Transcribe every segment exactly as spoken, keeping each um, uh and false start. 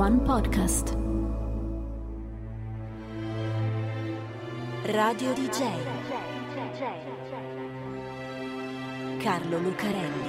One Podcast. Radio D J Carlo Lucarelli.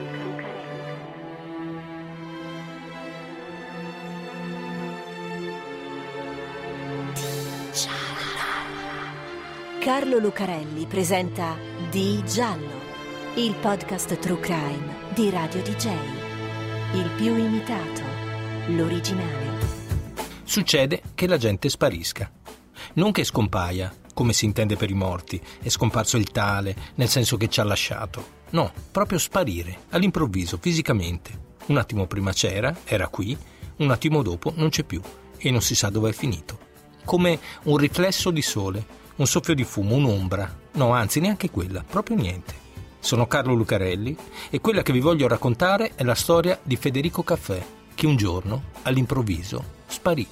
Carlo Lucarelli presenta Di Giallo, il podcast True Crime di Radio D J, il più imitato, l'originale. Succede che la gente sparisca, non che scompaia, come si intende per i morti, è scomparso il tale, nel senso che ci ha lasciato. No, proprio sparire, all'improvviso, fisicamente. Un attimo prima c'era, era qui, un attimo dopo non c'è più e non si sa dove è finito. Come un riflesso di sole, un soffio di fumo, un'ombra. No, anzi, neanche quella, proprio niente. Sono Carlo Lucarelli e quella che vi voglio raccontare è la storia di Federico Caffè, che un giorno, all'improvviso, sparì.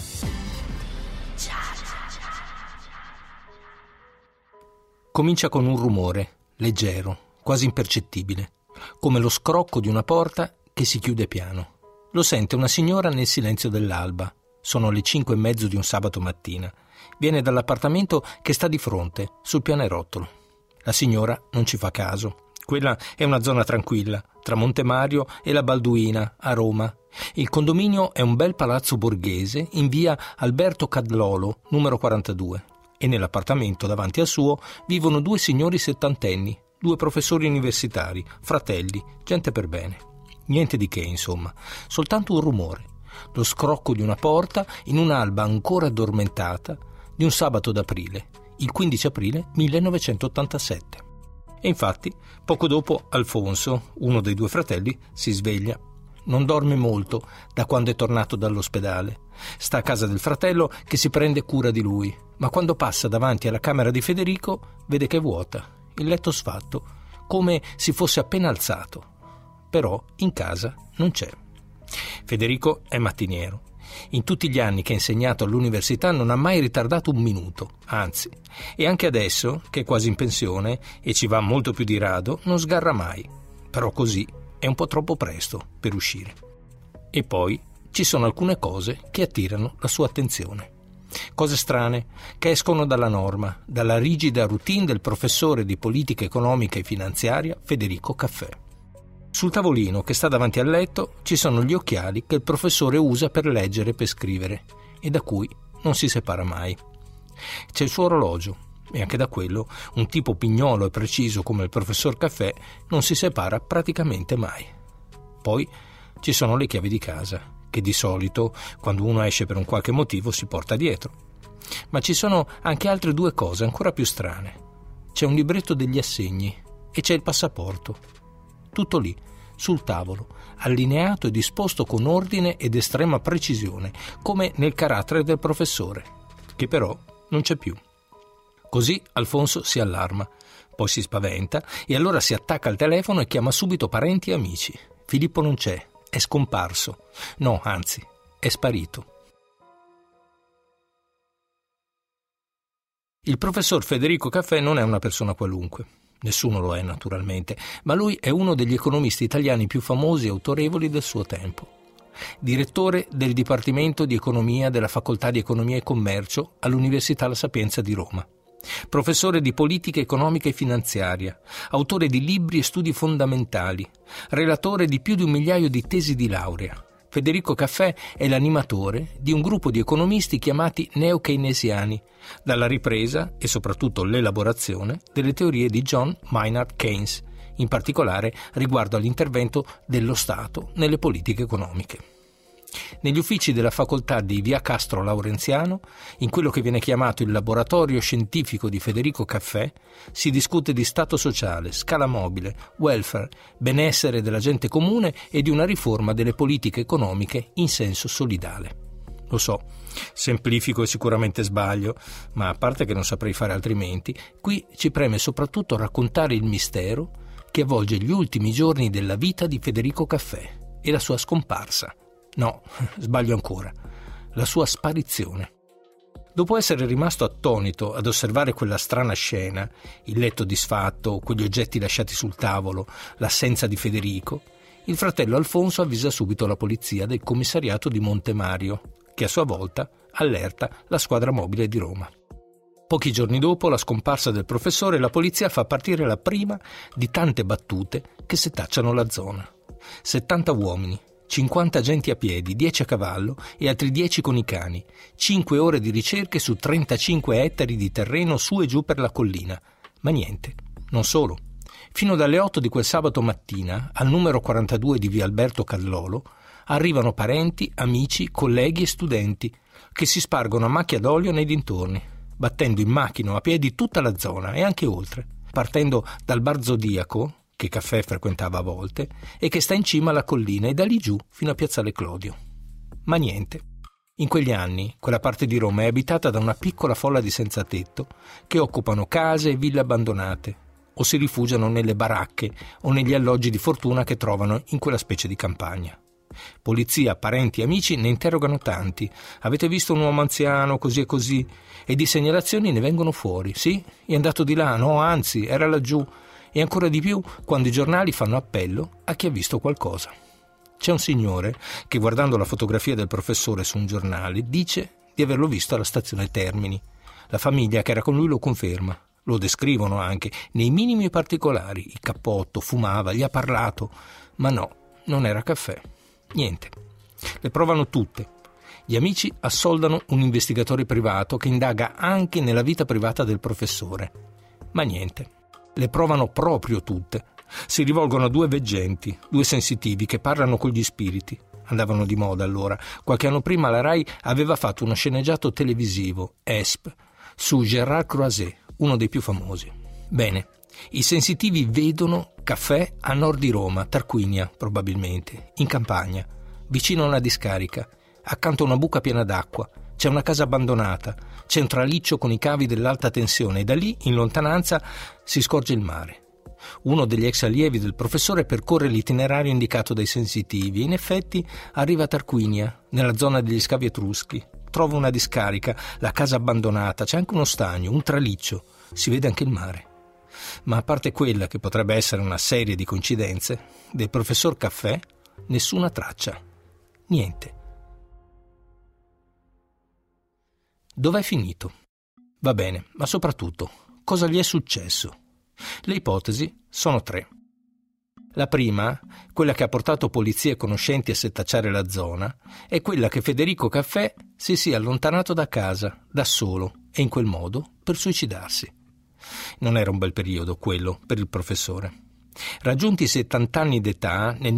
Comincia con un rumore, leggero, quasi impercettibile, come lo scrocco di una porta che si chiude piano. Lo sente una signora nel silenzio dell'alba. Sono le cinque e mezzo di un sabato mattina. Viene dall'appartamento che sta di fronte, sul pianerottolo. La signora non ci fa caso. Quella è una zona tranquilla, tra Montemario e la Balduina, a Roma. Il condominio è un bel palazzo borghese in via Alberto Cadlolo, numero quarantadue. E nell'appartamento davanti al suo vivono due signori settantenni, due professori universitari, fratelli, gente per bene. Niente di che, insomma, soltanto un rumore. Lo scrocco di una porta in un'alba ancora addormentata di un sabato d'aprile, il quindici aprile millenovecentottantasette. E infatti, poco dopo, Alfonso, uno dei due fratelli, si sveglia. Non dorme molto da quando è tornato dall'ospedale. Sta a casa del fratello che si prende cura di lui, ma quando passa davanti alla camera di Federico vede che è vuota, il letto sfatto, come si fosse appena alzato. Però in casa non c'è. Federico è mattiniero. In tutti gli anni che ha insegnato all'università non ha mai ritardato un minuto, anzi, e anche adesso, che è quasi in pensione e ci va molto più di rado, non sgarra mai. Però così è un po' troppo presto per uscire. E poi ci sono alcune cose che attirano la sua attenzione. Cose strane che escono dalla norma, dalla rigida routine del professore di politica economica e finanziaria Federico Caffè. Sul tavolino che sta davanti al letto ci sono gli occhiali che il professore usa per leggere e per scrivere e da cui non si separa mai. C'è il suo orologio e anche da quello un tipo pignolo e preciso come il professor Caffè non si separa praticamente mai. Poi ci sono le chiavi di casa che di solito quando uno esce per un qualche motivo si porta dietro. Ma ci sono anche altre due cose ancora più strane. C'è un libretto degli assegni e c'è il passaporto. Tutto lì, sul tavolo, allineato e disposto con ordine ed estrema precisione, come nel carattere del professore, che però non c'è più. Così Alfonso si allarma, poi si spaventa e allora si attacca al telefono e chiama subito parenti e amici. Filippo non c'è, è scomparso. No, anzi, è sparito. Il professor Federico Caffè non è una persona qualunque. Nessuno lo è naturalmente, ma lui è uno degli economisti italiani più famosi e autorevoli del suo tempo. Direttore del Dipartimento di Economia della Facoltà di Economia e Commercio all'Università La Sapienza di Roma. Professore di politica economica e finanziaria, autore di libri e studi fondamentali, relatore di più di un migliaio di tesi di laurea. Federico Caffè è l'animatore di un gruppo di economisti chiamati neo-keynesiani, dalla ripresa e soprattutto l'elaborazione delle teorie di John Maynard Keynes, in particolare riguardo all'intervento dello Stato nelle politiche economiche. Negli uffici della facoltà di Via Castro Laurenziano, in quello che viene chiamato il laboratorio scientifico di Federico Caffè, si discute di stato sociale, scala mobile, welfare, benessere della gente comune e di una riforma delle politiche economiche in senso solidale. Lo so, semplifico e sicuramente sbaglio, ma a parte che non saprei fare altrimenti, qui ci preme soprattutto raccontare il mistero che avvolge gli ultimi giorni della vita di Federico Caffè e la sua scomparsa. No, sbaglio ancora. La sua sparizione. Dopo essere rimasto attonito ad osservare quella strana scena, il letto disfatto, quegli oggetti lasciati sul tavolo, l'assenza di Federico, Il fratello Alfonso avvisa subito la polizia del commissariato di Montemario, che a sua volta allerta la squadra mobile di Roma. Pochi giorni dopo la scomparsa del professore, la polizia fa partire la prima di tante battute che setacciano la zona. settanta uomini, cinquanta agenti a piedi, dieci a cavallo e altri dieci con i cani, cinque ore di ricerche su trentacinque ettari di terreno su e giù per la collina. Ma niente, non solo. Fino dalle otto di quel sabato mattina, al numero quarantadue di via Alberto Callolo, arrivano parenti, amici, colleghi e studenti che si spargono a macchia d'olio nei dintorni, battendo in macchina o a piedi tutta la zona e anche oltre, partendo dal bar Zodiaco, che Caffè frequentava a volte, e che sta in cima alla collina, e da lì giù fino a Piazzale Clodio. Ma niente. In quegli anni, quella parte di Roma è abitata da una piccola folla di senza tetto che occupano case e ville abbandonate, o si rifugiano nelle baracche o negli alloggi di fortuna che trovano in quella specie di campagna. Polizia, parenti e amici ne interrogano tanti. Avete visto un uomo anziano così e così? E di segnalazioni ne vengono fuori. Sì? È andato di là? No, anzi, era laggiù. E ancora di più quando i giornali fanno appello a chi ha visto qualcosa. C'è un signore che, guardando la fotografia del professore su un giornale, dice di averlo visto alla stazione Termini. La famiglia che era con lui lo conferma. Lo descrivono anche nei minimi particolari. Il cappotto, fumava, gli ha parlato. Ma no, non era Caffè. Niente. Le provano tutte. Gli amici assoldano un investigatore privato che indaga anche nella vita privata del professore. Ma niente. Le provano proprio tutte. Si rivolgono a due veggenti, due sensitivi che parlano con gli spiriti. Andavano di moda allora. Qualche anno prima la Rai aveva fatto uno sceneggiato televisivo, E S P, su Gérard Croiset, uno dei più famosi. Bene, i sensitivi vedono Caffè a nord di Roma, Tarquinia probabilmente, in campagna, vicino a una discarica, accanto a una buca piena d'acqua. C'è una casa abbandonata, c'è un traliccio con i cavi dell'alta tensione e da lì, in lontananza, si scorge il mare. Uno degli ex allievi del professore percorre l'itinerario indicato dai sensitivi e in effetti arriva a Tarquinia, nella zona degli scavi etruschi. Trova una discarica, la casa abbandonata, c'è anche uno stagno, un traliccio, si vede anche il mare. Ma a parte quella che potrebbe essere una serie di coincidenze, del professor Caffè nessuna traccia. Niente. Dov'è finito? Va bene, ma soprattutto, cosa gli è successo? Le ipotesi sono tre. La prima, quella che ha portato polizie e conoscenti a setacciare la zona, è quella che Federico Caffè si sia allontanato da casa, da solo, e in quel modo per suicidarsi. Non era un bel periodo quello per il professore. Raggiunti i settanta anni d'età, nel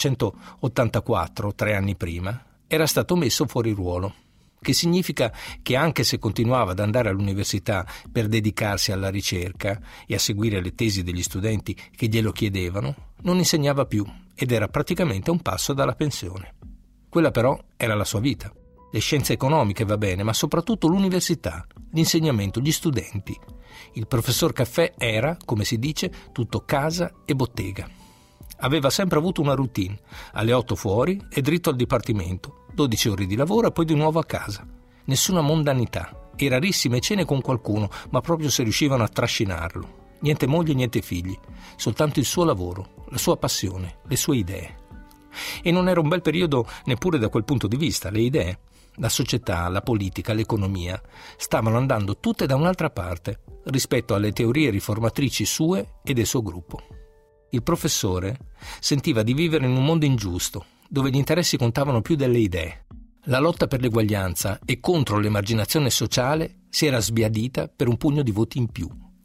millenovecentottantaquattro, tre anni prima, era stato messo fuori ruolo, che significa che anche se continuava ad andare all'università per dedicarsi alla ricerca e a seguire le tesi degli studenti che glielo chiedevano, non insegnava più ed era praticamente a un passo dalla pensione. Quella però era la sua vita. Le scienze economiche va bene, ma soprattutto l'università, l'insegnamento, gli studenti. Il professor Caffè era, come si dice, tutto casa e bottega. Aveva sempre avuto una routine, alle otto fuori e dritto al dipartimento, dodici ore di lavoro e poi di nuovo a casa. Nessuna mondanità e rarissime cene con qualcuno, ma proprio se riuscivano a trascinarlo. Niente moglie, niente figli, soltanto il suo lavoro, la sua passione, le sue idee. E non era un bel periodo neppure da quel punto di vista. Le idee, la società, la politica, l'economia stavano andando tutte da un'altra parte rispetto alle teorie riformatrici sue e del suo gruppo. Il professore sentiva di vivere in un mondo ingiusto, dove gli interessi contavano più delle idee. La lotta per l'eguaglianza e contro l'emarginazione sociale si era sbiadita per un pugno di voti in più.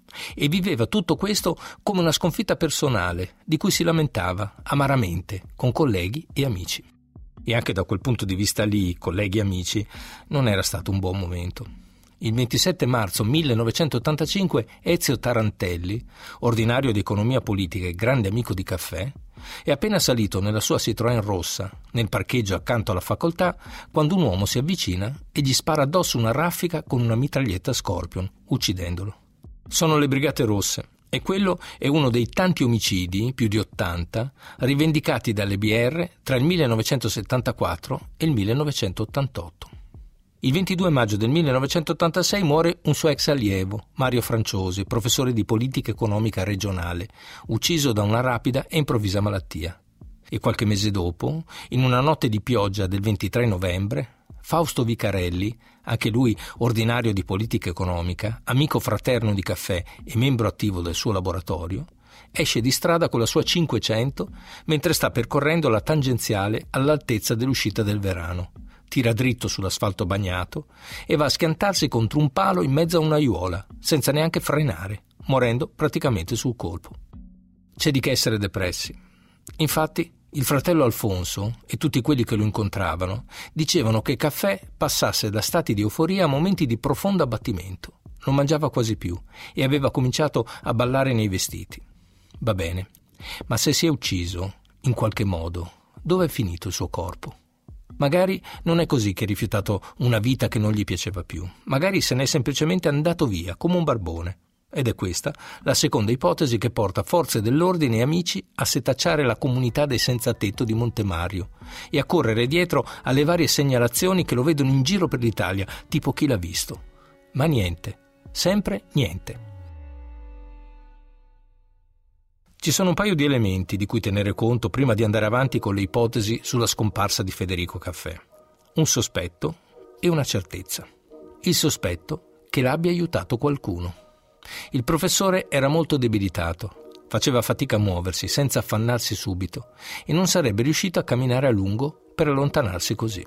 E viveva tutto questo come una sconfitta personale, di cui si lamentava amaramente con colleghi e amici. E anche da quel punto di vista lì, colleghi e amici, non era stato un buon momento. Il ventisette marzo millenovecentottantacinque Ezio Tarantelli, ordinario di economia politica e grande amico di Caffè, è appena salito nella sua Citroën rossa, nel parcheggio accanto alla facoltà, quando un uomo si avvicina e gli spara addosso una raffica con una mitraglietta Scorpion, uccidendolo. Sono le Brigate Rosse e quello è uno dei tanti omicidi, più di ottanta, rivendicati dalle B R tra il millenovecentosettantaquattro e il millenovecentottantotto. Il ventidue maggio del millenovecentottantasei muore un suo ex allievo, Mario Franciosi, professore di politica economica regionale, ucciso da una rapida e improvvisa malattia. E qualche mese dopo, in una notte di pioggia del ventitré novembre, Fausto Vicarelli, anche lui ordinario di politica economica, amico fraterno di Caffè e membro attivo del suo laboratorio, esce di strada con la sua cinquecento mentre sta percorrendo la tangenziale all'altezza dell'uscita del Verano. Tira dritto sull'asfalto bagnato e va a schiantarsi contro un palo in mezzo a un'aiuola, senza neanche frenare, morendo praticamente sul colpo. C'è di che essere depressi. Infatti, il fratello Alfonso e tutti quelli che lo incontravano dicevano che Caffè passasse da stati di euforia a momenti di profondo abbattimento. Non mangiava quasi più e aveva cominciato a ballare nei vestiti. Va bene, ma se si è ucciso, in qualche modo, dove è finito il suo corpo? Magari non è così che ha rifiutato una vita che non gli piaceva più. Magari se n'è semplicemente andato via, come un barbone. Ed è questa la seconda ipotesi che porta forze dell'ordine e amici a setacciare la comunità dei senza tetto di Montemario e a correre dietro alle varie segnalazioni che lo vedono in giro per l'Italia, tipo chi l'ha visto. Ma niente, sempre niente. Ci sono un paio di elementi di cui tenere conto prima di andare avanti con le ipotesi sulla scomparsa di Federico Caffè. Un sospetto e una certezza. Il sospetto che l'abbia aiutato qualcuno. Il professore era molto debilitato, faceva fatica a muoversi senza affannarsi subito e non sarebbe riuscito a camminare a lungo per allontanarsi così.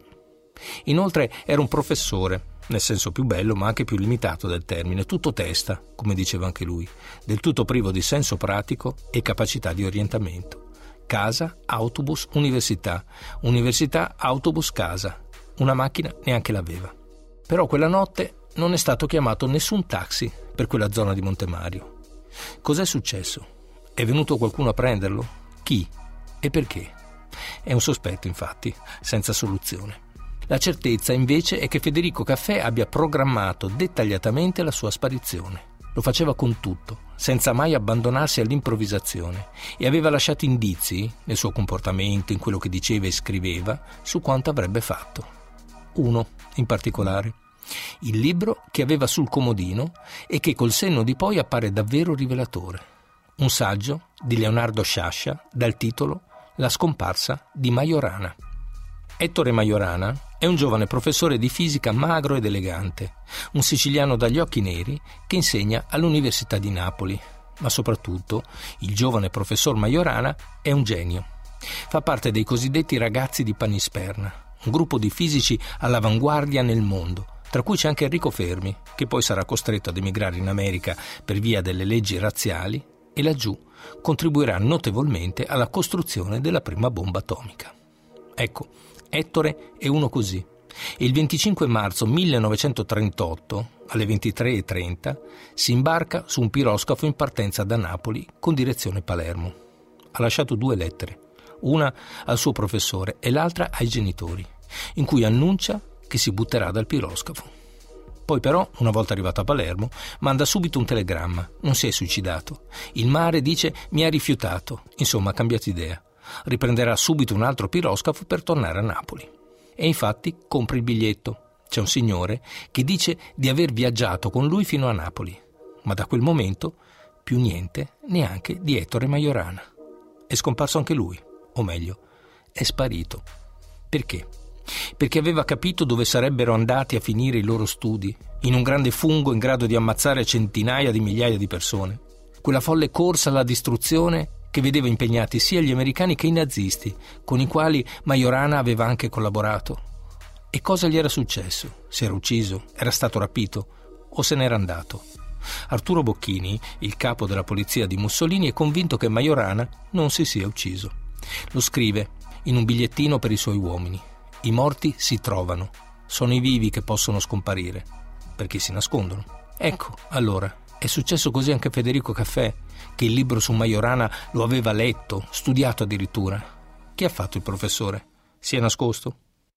Inoltre era un professore, nel senso più bello ma anche più limitato del termine, tutto testa, come diceva anche lui, del tutto privo di senso pratico e capacità di orientamento. Casa, autobus, università, università, autobus, casa. Una macchina neanche l'aveva. Però quella notte non è stato chiamato nessun taxi per quella zona di Montemario. Cos'è successo? È venuto qualcuno a prenderlo? Chi? E perché? È un sospetto, infatti, senza soluzione. La certezza, invece, è che Federico Caffè abbia programmato dettagliatamente la sua sparizione. Lo faceva con tutto, senza mai abbandonarsi all'improvvisazione, e aveva lasciato indizi, nel suo comportamento, in quello che diceva e scriveva, su quanto avrebbe fatto. Uno, in particolare. Il libro che aveva sul comodino e che col senno di poi appare davvero rivelatore. Un saggio di Leonardo Sciascia dal titolo La scomparsa di Majorana. Ettore Majorana è un giovane professore di fisica magro ed elegante, un siciliano dagli occhi neri che insegna all'Università di Napoli, ma soprattutto il giovane professor Majorana è un genio. Fa parte dei cosiddetti ragazzi di Panisperna, un gruppo di fisici all'avanguardia nel mondo, tra cui c'è anche Enrico Fermi, che poi sarà costretto ad emigrare in America per via delle leggi razziali e laggiù contribuirà notevolmente alla costruzione della prima bomba atomica. Ecco, Ettore è uno così. E il venticinque marzo millenovecentotrentotto, alle ventitré e trenta, si imbarca su un piroscafo in partenza da Napoli con direzione Palermo. Ha lasciato due lettere, una al suo professore e l'altra ai genitori, in cui annuncia che si butterà dal piroscafo. Poi però, una volta arrivato a Palermo, manda subito un telegramma. Non si è suicidato. Il mare, dice, mi ha rifiutato. Insomma, ha cambiato idea. Riprenderà subito un altro piroscafo per tornare a Napoli. E infatti compra il biglietto. C'è un signore che dice di aver viaggiato con lui fino a Napoli, ma da quel momento più niente neanche di Ettore Majorana. È scomparso anche lui, o meglio, è sparito. Perché? Perché aveva capito dove sarebbero andati a finire i loro studi, in un grande fungo in grado di ammazzare centinaia di migliaia di persone. Quella folle corsa alla distruzione che vedeva impegnati sia gli americani che i nazisti, con i quali Majorana aveva anche collaborato. E cosa gli era successo? Si era ucciso? Era stato rapito? O se n'era andato? Arturo Bocchini, il capo della polizia di Mussolini, è convinto che Majorana non si sia ucciso. Lo scrive in un bigliettino per i suoi uomini. I morti si trovano, sono i vivi che possono scomparire, perché si nascondono. Ecco, allora, è successo così anche a Federico Caffè, che il libro su Majorana lo aveva letto, studiato addirittura. Che ha fatto il professore? Si è nascosto?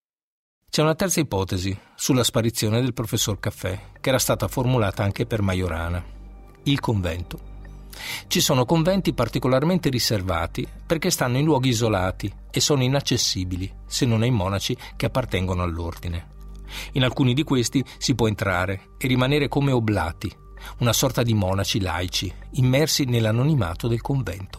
C'è una terza ipotesi sulla sparizione del professor Caffè, che era stata formulata anche per Majorana. Il convento. Ci sono conventi particolarmente riservati perché stanno in luoghi isolati e sono inaccessibili se non ai monaci che appartengono all'ordine. In alcuni di questi si può entrare e rimanere come oblati, una sorta di monaci laici, immersi nell'anonimato del convento.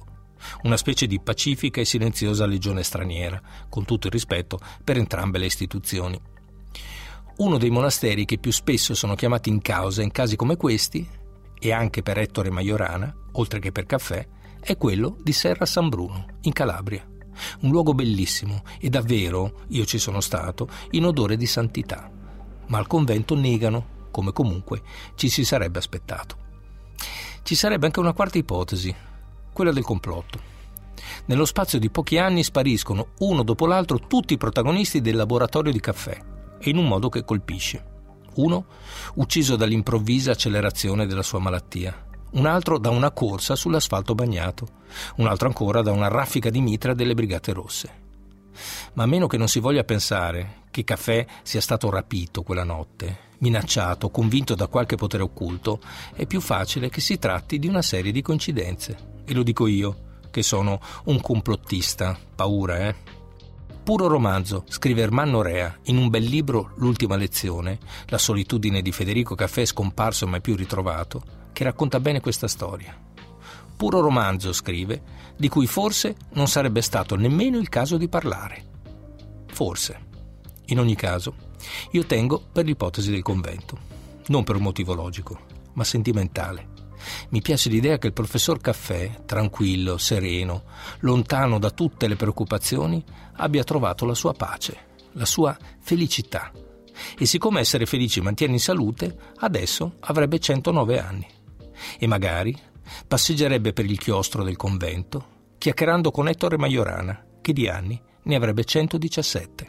una specie di pacifica e silenziosa legione straniera, con tutto il rispetto per entrambe le istituzioni. Uno dei monasteri che più spesso sono chiamati in causa in casi come questi, e anche per Ettore Majorana, oltre che per caffè, è quello di Serra San Bruno, in Calabria. Un luogo bellissimo e davvero, io ci sono stato, in odore di santità. Ma al convento negano, come comunque ci si sarebbe aspettato. Ci sarebbe anche una quarta ipotesi, quella del complotto. Nello spazio di pochi anni spariscono uno dopo l'altro tutti i protagonisti del laboratorio di caffè, e in un modo che colpisce. Uno ucciso dall'improvvisa accelerazione della sua malattia, un altro da una corsa sull'asfalto bagnato, un altro ancora da una raffica di mitra delle Brigate Rosse. Ma a meno che non si voglia pensare che Caffè sia stato rapito quella notte, minacciato, convinto da qualche potere occulto, è più facile che si tratti di una serie di coincidenze. E lo dico io, che sono un complottista. Paura, eh? Puro romanzo, scrive Ermanno Rea in un bel libro L'ultima lezione, la solitudine di Federico Caffè scomparso e mai più ritrovato, che racconta bene questa storia. Puro romanzo, scrive, di cui forse non sarebbe stato nemmeno il caso di parlare. Forse. In ogni caso, io tengo per l'ipotesi del convento, non per un motivo logico, ma sentimentale. Mi piace l'idea che il professor Caffè, tranquillo, sereno, lontano da tutte le preoccupazioni, abbia trovato la sua pace, la sua felicità. E siccome essere felici mantiene in salute, adesso avrebbe centonove anni. E magari passeggerebbe per il chiostro del convento, chiacchierando con Ettore Majorana, che di anni ne avrebbe centodiciassette.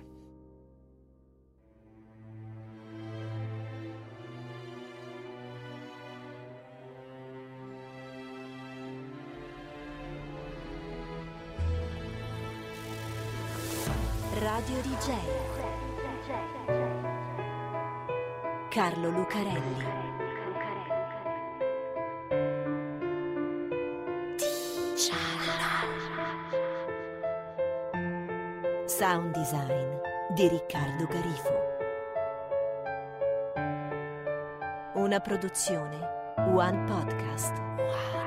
Radio D J Carlo Lucarelli. Sound design di Riccardo Garifo. Una produzione One Podcast. Wow.